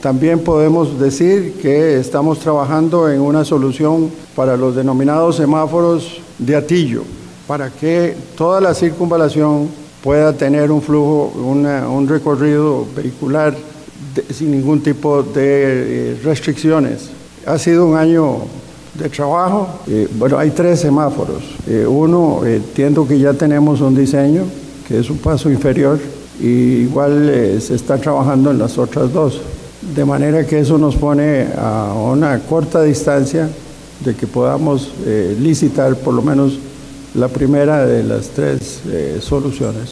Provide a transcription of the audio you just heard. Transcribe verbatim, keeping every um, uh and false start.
También podemos decir que estamos trabajando en una solución para los denominados semáforos de Atillo, para que toda la circunvalación pueda tener un flujo, una, un recorrido vehicular de, sin ningún tipo de eh, restricciones. Ha sido un año de trabajo. Eh, bueno, hay tres semáforos. Eh, uno, eh, entiendo que ya tenemos un diseño, que es un paso inferior, y igual eh, se está trabajando en las otras dos. De manera que eso nos pone a una corta distancia de que podamos eh, licitar por lo menos la primera de las tres eh, soluciones.